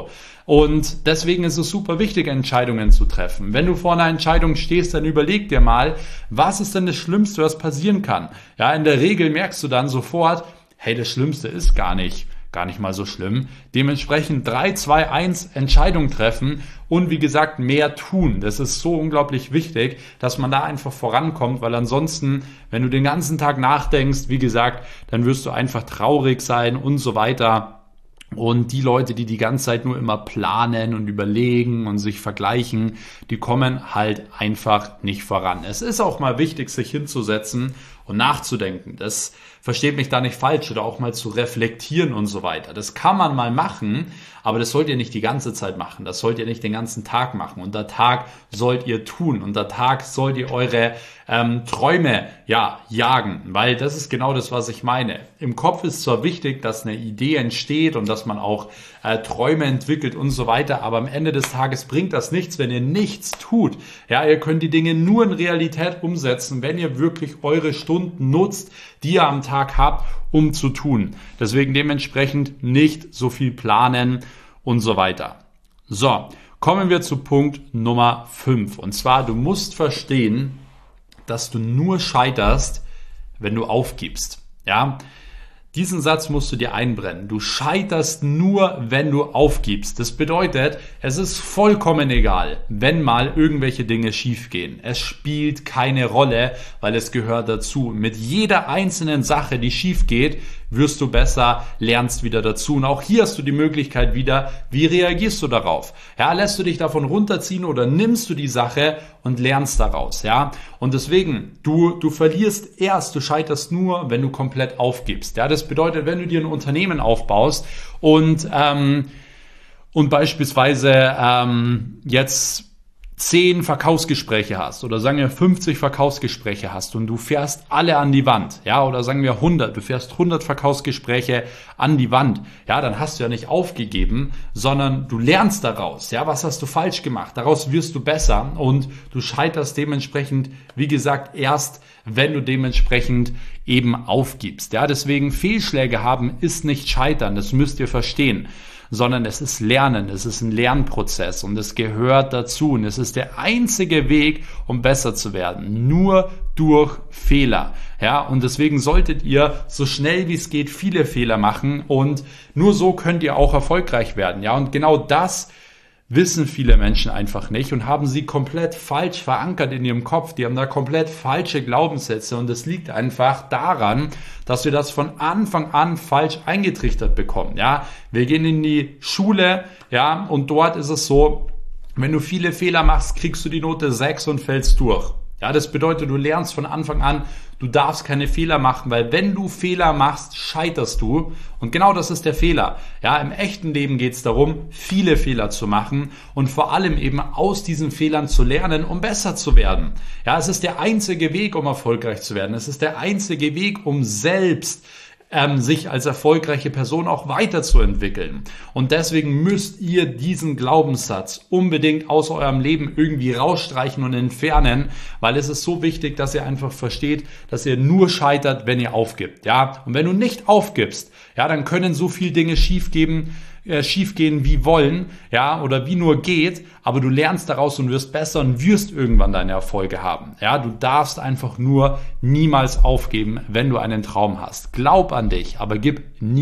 Und deswegen ist es super wichtig, Entscheidungen zu treffen. Wenn du vor einer Entscheidung stehst, dann überleg dir mal, was ist denn das Schlimmste, was passieren kann? Ja, in der Regel merkst du dann sofort, hey, das Schlimmste ist gar nicht, gar nicht mal so schlimm. Dementsprechend drei, zwei, eins Entscheidung treffen und wie gesagt mehr tun. Das ist so unglaublich wichtig, dass man da einfach vorankommt, weil ansonsten, wenn du den ganzen Tag nachdenkst, wie gesagt, dann wirst du einfach traurig sein und so weiter. Und die Leute, die die ganze Zeit nur immer planen und überlegen und sich vergleichen, die kommen halt einfach nicht voran. Es ist auch mal wichtig, sich hinzusetzen und nachzudenken. Das versteht mich da nicht falsch, oder auch mal zu reflektieren und so weiter. Das kann man mal machen, aber das sollt ihr nicht die ganze Zeit machen. Das sollt ihr nicht den ganzen Tag machen. Unter Tag sollt ihr tun. Unter Tag sollt ihr eure ähm, Träume ja jagen, weil das ist genau das, was ich meine. Im Kopf ist zwar wichtig, dass eine Idee entsteht und dass man auch äh, Träume entwickelt und so weiter, aber am Ende des Tages bringt das nichts, wenn ihr nichts tut. Ja, ihr könnt die Dinge nur in Realität umsetzen, wenn ihr wirklich eure Stunden nutzt, die ihr am Tag habt, um zu tun. Deswegen dementsprechend nicht so viel planen und so weiter. So, kommen wir zu Punkt Nummer fünf. Und zwar, du musst verstehen, dass du nur scheiterst, wenn du aufgibst. Ja, diesen Satz musst du dir einbrennen. Du scheiterst nur, wenn du aufgibst. Das bedeutet, es ist vollkommen egal, wenn mal irgendwelche Dinge schiefgehen. Es spielt keine Rolle, weil es gehört dazu. Mit jeder einzelnen Sache, die schief geht, wirst du besser, lernst wieder dazu. Und auch hier hast du die Möglichkeit wieder, wie reagierst du darauf? Ja, lässt du dich davon runterziehen oder nimmst du die Sache und lernst daraus? Ja, und deswegen, du, du verlierst erst, du scheiterst nur, wenn du komplett aufgibst. Ja, das bedeutet, wenn du dir ein Unternehmen aufbaust und, ähm, und beispielsweise ähm, jetzt zehn Verkaufsgespräche hast oder sagen wir fünfzig Verkaufsgespräche hast und du fährst alle an die Wand, ja, oder sagen wir hundert, du fährst hundert Verkaufsgespräche an die Wand, ja, dann hast du ja nicht aufgegeben, sondern du lernst daraus, ja, was hast du falsch gemacht, daraus wirst du besser und du scheiterst dementsprechend, wie gesagt, erst, wenn du dementsprechend eben aufgibst, ja, deswegen Fehlschläge haben ist nicht scheitern, das müsst ihr verstehen, sondern es ist Lernen, es ist ein Lernprozess und es gehört dazu und es ist der einzige Weg, um besser zu werden, nur durch Fehler, ja, und deswegen solltet ihr so schnell wie es geht viele Fehler machen und nur so könnt ihr auch erfolgreich werden, ja, und genau das wissen viele Menschen einfach nicht und haben sie komplett falsch verankert in ihrem Kopf. Die haben da komplett falsche Glaubenssätze und es liegt einfach daran, dass wir das von Anfang an falsch eingetrichtert bekommen. Ja, wir gehen in die Schule, ja, und dort ist es so, wenn du viele Fehler machst, kriegst du die Note sechs und fällst durch. Ja, das bedeutet, du lernst von Anfang an, du darfst keine Fehler machen, weil wenn du Fehler machst, scheiterst du. Und genau das ist der Fehler. Ja, im echten Leben geht es darum, viele Fehler zu machen und vor allem eben aus diesen Fehlern zu lernen, um besser zu werden. Ja, es ist der einzige Weg, um erfolgreich zu werden. Es ist der einzige Weg, um selbst Ähm, sich als erfolgreiche Person auch weiterzuentwickeln. Und deswegen müsst ihr diesen Glaubenssatz unbedingt aus eurem Leben irgendwie rausstreichen und entfernen, weil es ist so wichtig, dass ihr einfach versteht, dass ihr nur scheitert, wenn ihr aufgibt. Ja? Und wenn du nicht aufgibst, ja, dann können so viele Dinge schiefgehen, äh, schiefgehen wie wollen, ja, oder wie nur geht, aber du lernst daraus und wirst besser und wirst irgendwann deine Erfolge haben. Ja, du darfst einfach nur niemals aufgeben, wenn du einen Traum hast. Glaub an dich, aber gib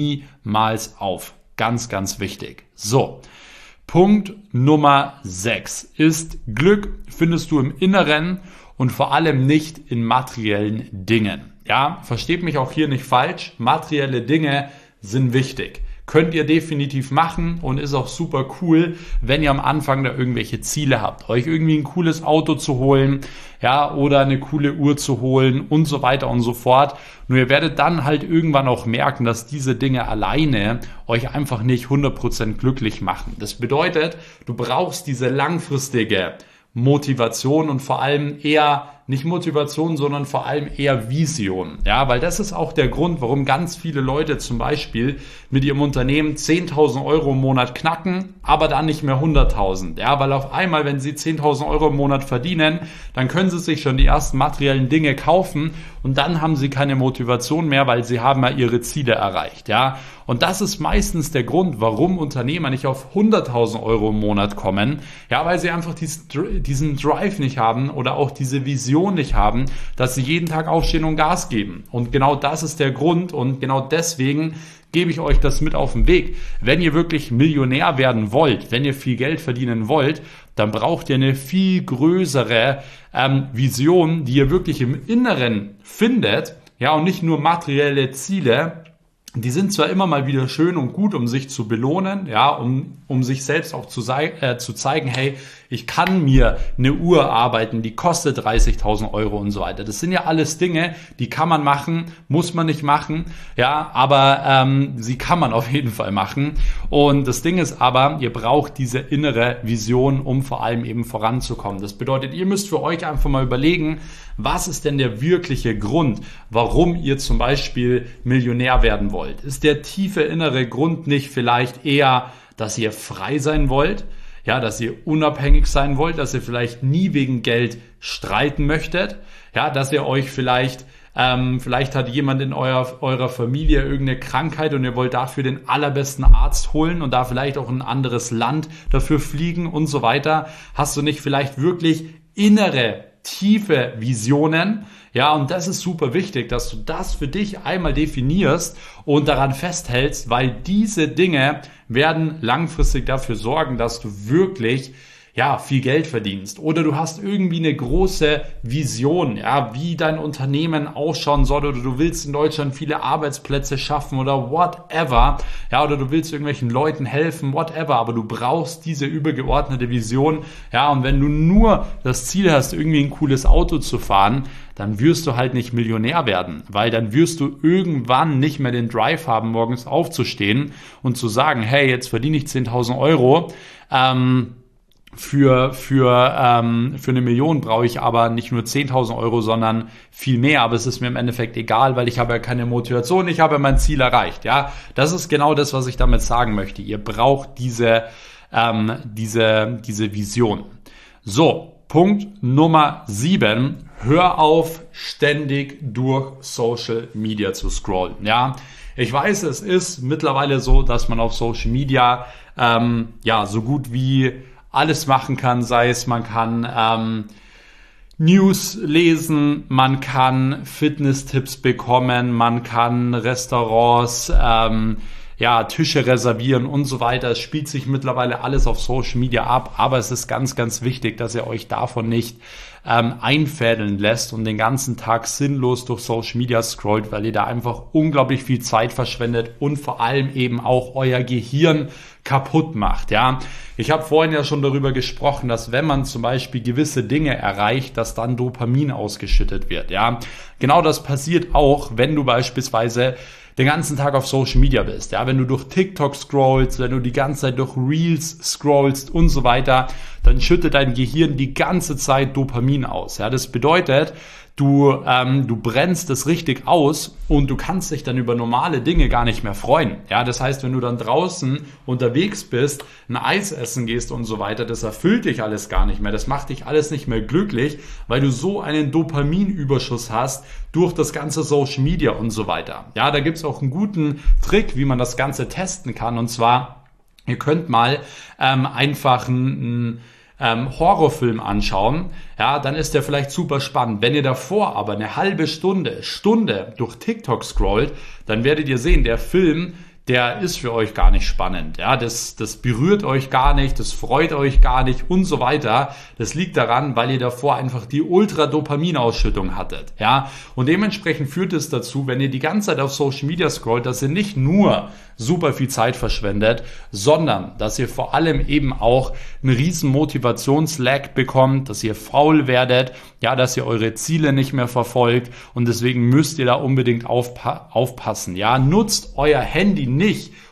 niemals auf. Ganz, ganz wichtig. So. Punkt Nummer sechs ist, Glück findest du im Inneren und vor allem nicht in materiellen Dingen. Ja, versteht mich auch hier nicht falsch. Materielle Dinge sind wichtig. Könnt ihr definitiv machen und ist auch super cool, wenn ihr am Anfang da irgendwelche Ziele habt. Euch irgendwie ein cooles Auto zu holen, ja, oder eine coole Uhr zu holen und so weiter und so fort. Nur ihr werdet dann halt irgendwann auch merken, dass diese Dinge alleine euch einfach nicht hundert Prozent glücklich machen. Das bedeutet, du brauchst diese langfristige Motivation und vor allem eher nicht Motivation, sondern vor allem eher Vision. Ja, weil das ist auch der Grund, warum ganz viele Leute zum Beispiel mit ihrem Unternehmen zehntausend Euro im Monat knacken, aber dann nicht mehr hunderttausend. Ja, weil auf einmal, wenn sie zehntausend Euro im Monat verdienen, dann können sie sich schon die ersten materiellen Dinge kaufen und dann haben sie keine Motivation mehr, weil sie haben ja ihre Ziele erreicht. Ja, und das ist meistens der Grund, warum Unternehmer nicht auf hunderttausend Euro im Monat kommen. Ja, weil sie einfach diesen Drive nicht haben oder auch diese Vision nicht haben, dass sie jeden Tag aufstehen und Gas geben. Und genau das ist der Grund und genau deswegen gebe ich euch das mit auf den Weg. Wenn ihr wirklich Millionär werden wollt, wenn ihr viel Geld verdienen wollt, dann braucht ihr eine viel größere ähm, Vision, die ihr wirklich im Inneren findet, ja, und nicht nur materielle Ziele. Die sind zwar immer mal wieder schön und gut, um sich zu belohnen, ja, um, um sich selbst auch zu, äh, zu zeigen, hey, ich kann mir eine Uhr arbeiten, die kostet dreißigtausend Euro und so weiter. Das sind ja alles Dinge, die kann man machen, muss man nicht machen, ja, aber ähm, sie kann man auf jeden Fall machen. Und das Ding ist aber, ihr braucht diese innere Vision, um vor allem eben voranzukommen. Das bedeutet, ihr müsst für euch einfach mal überlegen, was ist denn der wirkliche Grund, warum ihr zum Beispiel Millionär werden wollt? Ist der tiefe innere Grund nicht vielleicht eher, dass ihr frei sein wollt? Ja, dass ihr unabhängig sein wollt, dass ihr vielleicht nie wegen Geld streiten möchtet? Ja, dass ihr euch vielleicht, ähm, vielleicht hat jemand in eurer, eurer Familie irgendeine Krankheit und ihr wollt dafür den allerbesten Arzt holen und da vielleicht auch in ein anderes Land dafür fliegen und so weiter? Hast du nicht vielleicht wirklich innere tiefe Visionen? Ja, und das ist super wichtig, dass du das für dich einmal definierst und daran festhältst, weil diese Dinge werden langfristig dafür sorgen, dass du wirklich ja, viel Geld verdienst oder du hast irgendwie eine große Vision, ja, wie dein Unternehmen ausschauen soll oder du willst in Deutschland viele Arbeitsplätze schaffen oder whatever, ja, oder du willst irgendwelchen Leuten helfen, whatever, aber du brauchst diese übergeordnete Vision, ja, und wenn du nur das Ziel hast, irgendwie ein cooles Auto zu fahren, dann wirst du halt nicht Millionär werden, weil dann wirst du irgendwann nicht mehr den Drive haben, morgens aufzustehen und zu sagen, hey, jetzt verdiene ich zehntausend Euro, ähm, Für, für, ähm, für eine Million brauche ich aber nicht nur zehntausend Euro, sondern viel mehr. Aber es ist mir im Endeffekt egal, weil ich habe ja keine Motivation, ich habe ja mein Ziel erreicht. Ja, das ist genau das, was ich damit sagen möchte. Ihr braucht diese, ähm, diese, diese Vision. So, Punkt Nummer sieben. Hör auf, ständig durch Social Media zu scrollen. Ja, ich weiß, es ist mittlerweile so, dass man auf Social Media ähm, ja so gut wie alles machen kann, sei es, man kann ähm, News lesen, man kann Fitness-Tipps bekommen, man kann Restaurants, ähm, ja, Tische reservieren und so weiter. Es spielt sich mittlerweile alles auf Social Media ab, aber es ist ganz, ganz wichtig, dass ihr euch davon nicht ähm, einfädeln lässt und den ganzen Tag sinnlos durch Social Media scrollt, weil ihr da einfach unglaublich viel Zeit verschwendet und vor allem eben auch euer Gehirn kaputt macht. Ja, ich habe vorhin ja schon darüber gesprochen, dass wenn man zum Beispiel gewisse Dinge erreicht, dass dann Dopamin ausgeschüttet wird. Ja, genau das passiert auch, wenn du beispielsweise den ganzen Tag auf Social Media bist, ja, wenn du durch TikTok scrollst, wenn du die ganze Zeit durch Reels scrollst und so weiter, dann schüttet dein Gehirn die ganze Zeit Dopamin aus, ja, das bedeutet, du, ähm, du brennst es richtig aus und du kannst dich dann über normale Dinge gar nicht mehr freuen, ja, das heißt, wenn du dann draußen unterwegs bist, ein Eis essen gehst und so weiter, das erfüllt dich alles gar nicht mehr, das macht dich alles nicht mehr glücklich, weil du so einen Dopaminüberschuss hast durch das ganze Social Media und so weiter, ja, da gibt's auch einen guten Trick, wie man das Ganze testen kann, und zwar, ihr könnt mal ähm, einfach einen ähm, Horrorfilm anschauen, ja, dann ist der vielleicht super spannend. Wenn ihr davor aber eine halbe Stunde, Stunde durch TikTok scrollt, dann werdet ihr sehen, der Film, der ist für euch gar nicht spannend. Ja, das, das berührt euch gar nicht, das freut euch gar nicht und so weiter. Das liegt daran, weil ihr davor einfach die Ultra-Dopaminausschüttung hattet. Ja, und dementsprechend führt es dazu, wenn ihr die ganze Zeit auf Social Media scrollt, dass ihr nicht nur super viel Zeit verschwendet, sondern dass ihr vor allem eben auch einen riesen Motivationslag bekommt, dass ihr faul werdet, ja, dass ihr eure Ziele nicht mehr verfolgt, und deswegen müsst ihr da unbedingt aufpa- aufpassen. Ja, nutzt euer Handy nicht,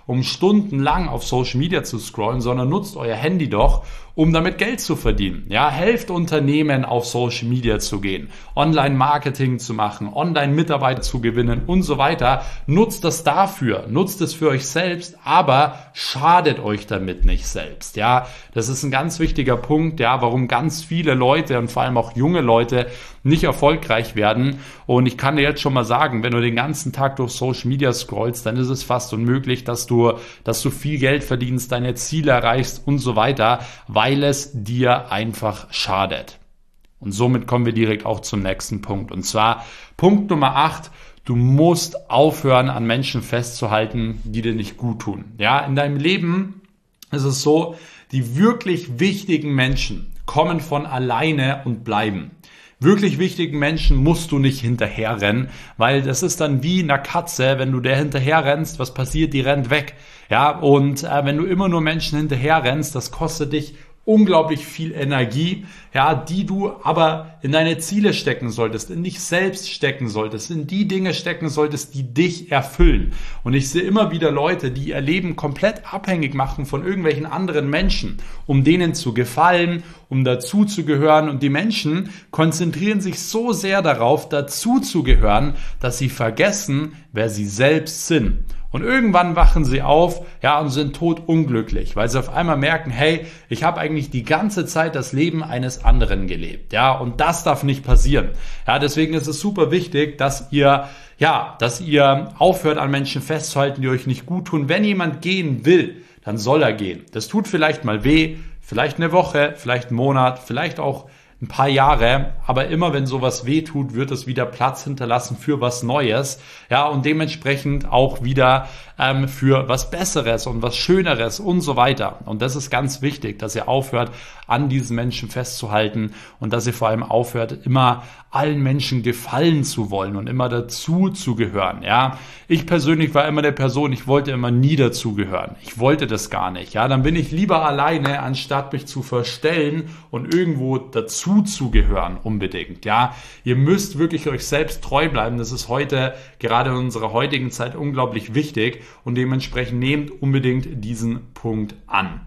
um stundenlang auf Social Media zu scrollen, sondern nutzt euer Handy doch, um damit Geld zu verdienen. Ja, helft Unternehmen auf Social Media zu gehen, Online-Marketing zu machen, Online-Mitarbeiter zu gewinnen und so weiter. Nutzt das dafür, nutzt es für euch selbst, aber schadet euch damit nicht selbst. Ja, das ist ein ganz wichtiger Punkt, ja, warum ganz viele Leute und vor allem auch junge Leute nicht erfolgreich werden. Und ich kann dir jetzt schon mal sagen, wenn du den ganzen Tag durch Social Media scrollst, dann ist es fast unmöglich, dass du, dass du viel Geld verdienst, deine Ziele erreichst und so weiter, weil es dir einfach schadet. Und somit kommen wir direkt auch zum nächsten Punkt. Und zwar Punkt Nummer acht. Du musst aufhören, an Menschen festzuhalten, die dir nicht gut tun. Ja, in deinem Leben ist es so, die wirklich wichtigen Menschen kommen von alleine und bleiben. Wirklich wichtigen Menschen musst du nicht hinterherrennen, weil das ist dann wie einer Katze, wenn du der hinterher rennst, was passiert? Die rennt weg. Ja, und äh, wenn du immer nur Menschen hinterher rennst, das kostet dich unglaublich viel Energie, ja, die du aber in deine Ziele stecken solltest, in dich selbst stecken solltest, in die Dinge stecken solltest, die dich erfüllen. Und ich sehe immer wieder Leute, die ihr Leben komplett abhängig machen von irgendwelchen anderen Menschen, um denen zu gefallen, um dazu zu gehören. Und die Menschen konzentrieren sich so sehr darauf, dazu zu gehören, dass sie vergessen, wer sie selbst sind. Und irgendwann wachen sie auf, ja, und sind todunglücklich, weil sie auf einmal merken, hey, ich habe eigentlich die ganze Zeit das Leben eines anderen gelebt, ja, und das darf nicht passieren. Ja, deswegen ist es super wichtig, dass ihr, ja, dass ihr aufhört, an Menschen festzuhalten, die euch nicht gut tun. Wenn jemand gehen will, dann soll er gehen. Das tut vielleicht mal weh, vielleicht eine Woche, vielleicht einen Monat, vielleicht auch ein paar Jahre, aber immer wenn sowas weh tut, wird es wieder Platz hinterlassen für was Neues, ja, und dementsprechend auch wieder ähm, für was Besseres und was Schöneres und so weiter. Und das ist ganz wichtig, dass ihr aufhört, an diesen Menschen festzuhalten und dass ihr vor allem aufhört, immer allen Menschen gefallen zu wollen und immer dazu zu gehören, ja. Ich persönlich war immer der Person, ich wollte immer nie dazugehören. Ich wollte das gar nicht, ja. Dann bin ich lieber alleine, anstatt mich zu verstellen und irgendwo dazu zu gehören unbedingt, ja. Ihr müsst wirklich euch selbst treu bleiben. Das ist heute, gerade in unserer heutigen Zeit, unglaublich wichtig und dementsprechend nehmt unbedingt diesen Punkt an.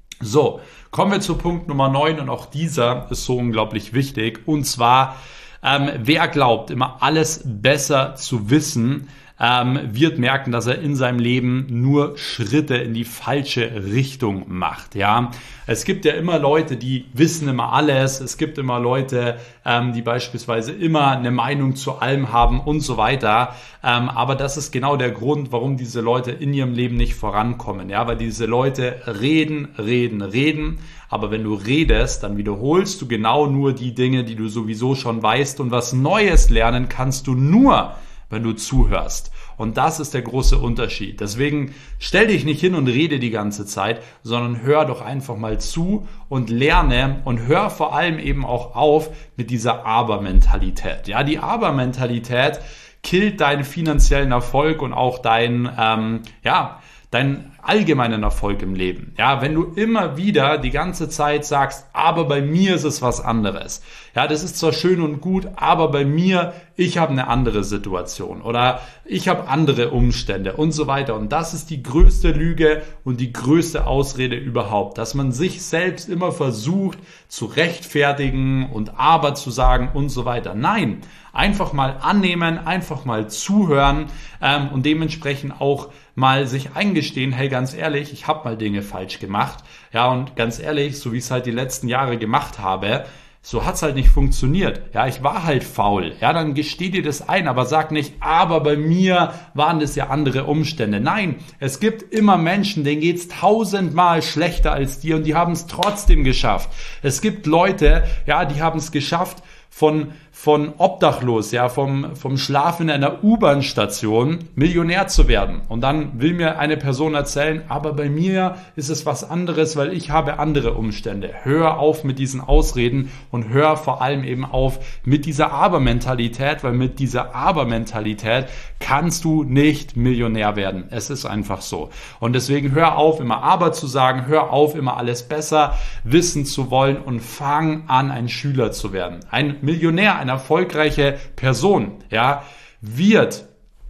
So, kommen wir zu Punkt Nummer neun und auch dieser ist so unglaublich wichtig und zwar, ähm, wer glaubt, immer alles besser zu wissen, ähm, wird merken, dass er in seinem Leben nur Schritte in die falsche Richtung macht. Ja, es gibt ja immer Leute, die wissen immer alles. Es gibt immer Leute, ähm, die beispielsweise immer eine Meinung zu allem haben und so weiter. Ähm, aber das ist genau der Grund, warum diese Leute in ihrem Leben nicht vorankommen. Ja, weil diese Leute reden, reden, reden. Aber wenn du redest, dann wiederholst du genau nur die Dinge, die du sowieso schon weißt. Und was Neues lernen kannst du nur, wenn du zuhörst. Und das ist der große Unterschied. Deswegen stell dich nicht hin und rede die ganze Zeit, sondern hör doch einfach mal zu und lerne und hör vor allem eben auch auf mit dieser Aber-Mentalität. Ja, die Aber-Mentalität killt deinen finanziellen Erfolg und auch deinen, ähm, ja, deinen allgemeinen Erfolg im Leben. Ja, wenn du immer wieder die ganze Zeit sagst, aber bei mir ist es was anderes. Ja, das ist zwar schön und gut, aber bei mir, ich habe eine andere Situation oder ich habe andere Umstände und so weiter. Und das ist die größte Lüge und die größte Ausrede überhaupt, dass man sich selbst immer versucht zu rechtfertigen und aber zu sagen und so weiter. Nein, einfach mal annehmen, einfach mal zuhören ähm, und dementsprechend auch mal sich eingestehen, hey, ganz ehrlich, ich habe mal Dinge falsch gemacht. Ja, und ganz ehrlich, so wie ich es halt die letzten Jahre gemacht habe, so hat's halt nicht funktioniert. Ja, ich war halt faul. Ja, dann gesteh dir das ein, aber sag nicht, aber bei mir waren das ja andere Umstände. Nein, es gibt immer Menschen, denen geht's tausendmal schlechter als dir und die haben es trotzdem geschafft. Es gibt Leute, ja, die haben es geschafft, von, von obdachlos, ja, vom, vom Schlaf in einer U-Bahn-Station Millionär zu werden. Und dann will mir eine Person erzählen, aber bei mir ist es was anderes, weil ich habe andere Umstände. Hör auf mit diesen Ausreden und hör vor allem eben auf mit dieser Aber-Mentalität, weil mit dieser Aber-Mentalität kannst du nicht Millionär werden. Es ist einfach so. Und deswegen hör auf, immer aber zu sagen, hör auf, immer alles besser wissen zu wollen und fang an, ein Schüler zu werden. Ein Millionär, eine erfolgreiche Person, ja, wird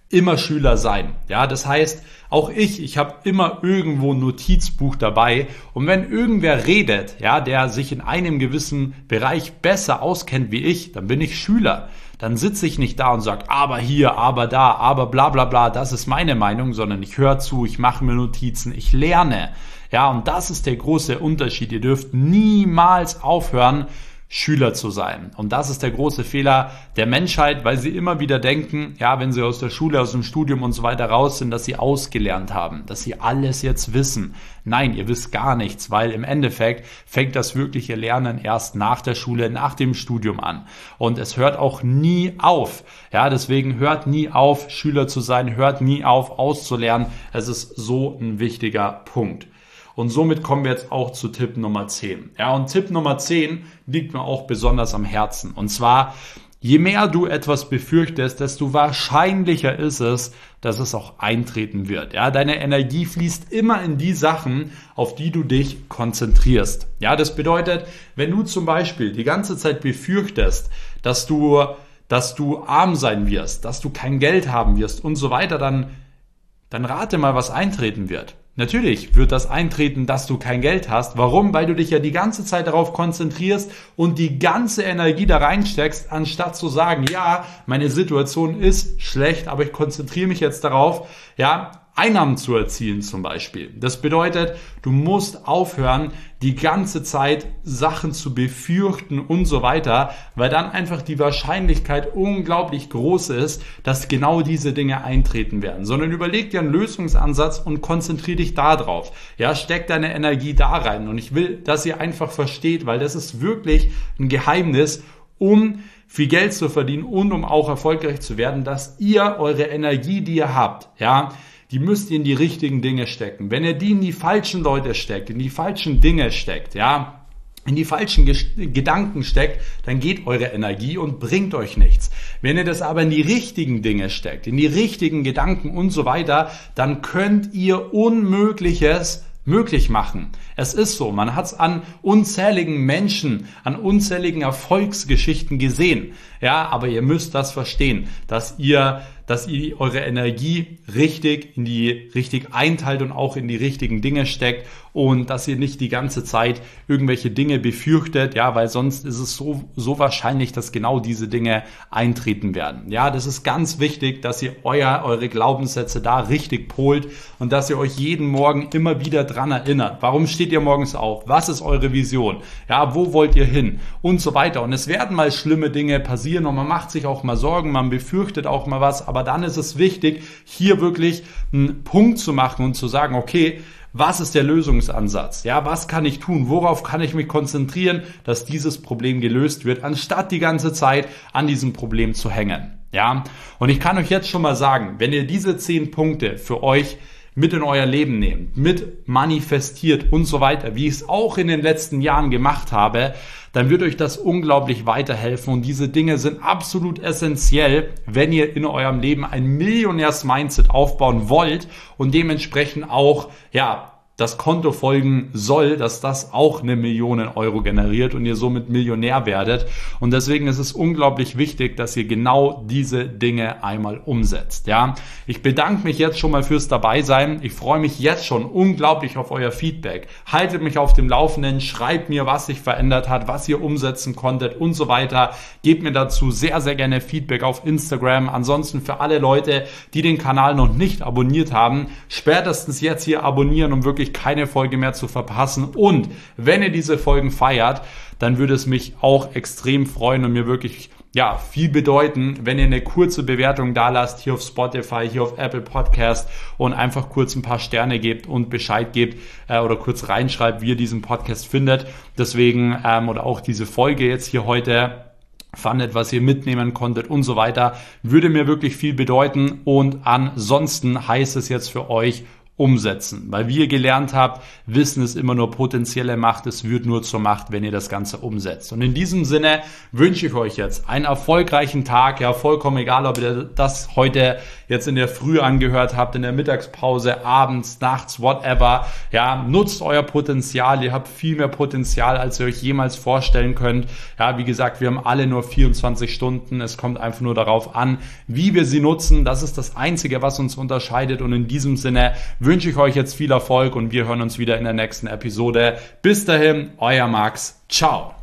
immer Schüler sein. Ja, das heißt, auch ich, ich habe immer irgendwo ein Notizbuch dabei und wenn irgendwer redet, ja, der sich in einem gewissen Bereich besser auskennt wie ich, dann bin ich Schüler. Dann sitze ich nicht da und sage, aber hier, aber da, aber bla bla bla, das ist meine Meinung, sondern ich höre zu, ich mache mir Notizen, ich lerne. Ja, und das ist der große Unterschied. Ihr dürft niemals aufhören, Schüler zu sein. Und das ist der große Fehler der Menschheit, weil sie immer wieder denken, ja, wenn sie aus der Schule, aus dem Studium und so weiter raus sind, dass sie ausgelernt haben, dass sie alles jetzt wissen. Nein, ihr wisst gar nichts, weil im Endeffekt fängt das wirkliche Lernen erst nach der Schule, nach dem Studium an. Und es hört auch nie auf. Ja, deswegen hört nie auf, Schüler zu sein, hört nie auf, auszulernen. Es ist so ein wichtiger Punkt. Und somit kommen wir jetzt auch zu Tipp Nummer zehn. Ja, und Tipp Nummer zehn liegt mir auch besonders am Herzen. Und zwar, je mehr du etwas befürchtest, desto wahrscheinlicher ist es, dass es auch eintreten wird. Ja, deine Energie fließt immer in die Sachen, auf die du dich konzentrierst. Ja, das bedeutet, wenn du zum Beispiel die ganze Zeit befürchtest, dass du, dass du arm sein wirst, dass du kein Geld haben wirst und so weiter, dann, dann rate mal, was eintreten wird. Natürlich wird das eintreten, dass du kein Geld hast. Warum? Weil du dich ja die ganze Zeit darauf konzentrierst und die ganze Energie da reinsteckst, anstatt zu sagen, ja, meine Situation ist schlecht, aber ich konzentriere mich jetzt darauf, ja, Einnahmen zu erzielen zum Beispiel. Das bedeutet, du musst aufhören, die ganze Zeit Sachen zu befürchten und so weiter, weil dann einfach die Wahrscheinlichkeit unglaublich groß ist, dass genau diese Dinge eintreten werden. Sondern überleg dir einen Lösungsansatz und konzentriere dich da drauf. Ja, steck deine Energie da rein. Und ich will, dass ihr einfach versteht, weil das ist wirklich ein Geheimnis, um viel Geld zu verdienen und um auch erfolgreich zu werden, dass ihr eure Energie, die ihr habt, ja, die müsst ihr in die richtigen Dinge stecken. Wenn ihr die in die falschen Leute steckt, in die falschen Dinge steckt, ja, in die falschen Ge- Gedanken steckt, dann geht eure Energie und bringt euch nichts. Wenn ihr das aber in die richtigen Dinge steckt, in die richtigen Gedanken und so weiter, dann könnt ihr Unmögliches möglich machen. Es ist so, man hat es an unzähligen Menschen, an unzähligen Erfolgsgeschichten gesehen. Ja, aber ihr müsst das verstehen, dass ihr, dass ihr eure Energie richtig in die richtig einteilt und auch in die richtigen Dinge steckt und dass ihr nicht die ganze Zeit irgendwelche Dinge befürchtet, ja, weil sonst ist es so so wahrscheinlich, dass genau diese Dinge eintreten werden. Ja, das ist ganz wichtig, dass ihr euer eure Glaubenssätze da richtig polt und dass ihr euch jeden Morgen immer wieder dran erinnert. Warum steht ihr morgens auf? Was ist eure Vision? Ja, wo wollt ihr hin? Und so weiter. Und es werden mal schlimme Dinge passieren und man macht sich auch mal Sorgen, man befürchtet auch mal was, aber dann ist es wichtig, hier wirklich einen Punkt zu machen und zu sagen, okay, was ist der Lösungsansatz? Ja, was kann ich tun? Worauf kann ich mich konzentrieren, dass dieses Problem gelöst wird, anstatt die ganze Zeit an diesem Problem zu hängen? Ja, und ich kann euch jetzt schon mal sagen, wenn ihr diese zehn Punkte für euch mit in euer Leben nehmt, mit manifestiert und so weiter, wie ich es auch in den letzten Jahren gemacht habe, dann wird euch das unglaublich weiterhelfen und diese Dinge sind absolut essentiell, wenn ihr in eurem Leben ein Millionärs-Mindset aufbauen wollt und dementsprechend auch, ja, das Konto folgen soll, dass das auch eine Million Euro generiert und ihr somit Millionär werdet. Und deswegen ist es unglaublich wichtig, dass ihr genau diese Dinge einmal umsetzt. Ja, ich bedanke mich jetzt schon mal fürs Dabeisein. Ich freue mich jetzt schon unglaublich auf euer Feedback. Haltet mich auf dem Laufenden, schreibt mir, was sich verändert hat, was ihr umsetzen konntet und so weiter. Gebt mir dazu sehr, sehr gerne Feedback auf Instagram. Ansonsten für alle Leute, die den Kanal noch nicht abonniert haben, spätestens jetzt hier abonnieren, um wirklich keine Folge mehr zu verpassen. Und wenn ihr diese Folgen feiert, dann würde es mich auch extrem freuen und mir wirklich ja viel bedeuten, wenn ihr eine kurze Bewertung da lasst, hier auf Spotify, hier auf Apple Podcast und einfach kurz ein paar Sterne gebt und Bescheid gebt äh, oder kurz reinschreibt, wie ihr diesen Podcast findet. Deswegen ähm, oder auch diese Folge jetzt hier heute fandet, was ihr mitnehmen konntet und so weiter, würde mir wirklich viel bedeuten. Und ansonsten heißt es jetzt für euch umsetzen. Weil wie ihr gelernt habt, Wissen ist immer nur potenzielle Macht, es wird nur zur Macht, wenn ihr das Ganze umsetzt. Und in diesem Sinne wünsche ich euch jetzt einen erfolgreichen Tag, ja vollkommen egal, ob ihr das heute jetzt in der Früh angehört habt, in der Mittagspause, abends, nachts, whatever. Ja, nutzt euer Potenzial, ihr habt viel mehr Potenzial, als ihr euch jemals vorstellen könnt. Ja, wie gesagt, wir haben alle nur vierundzwanzig Stunden, es kommt einfach nur darauf an, wie wir sie nutzen. Das ist das Einzige, was uns unterscheidet, und in diesem Sinne wünsche ich euch jetzt viel Erfolg und wir hören uns wieder in der nächsten Episode. Bis dahin, euer Max. Ciao.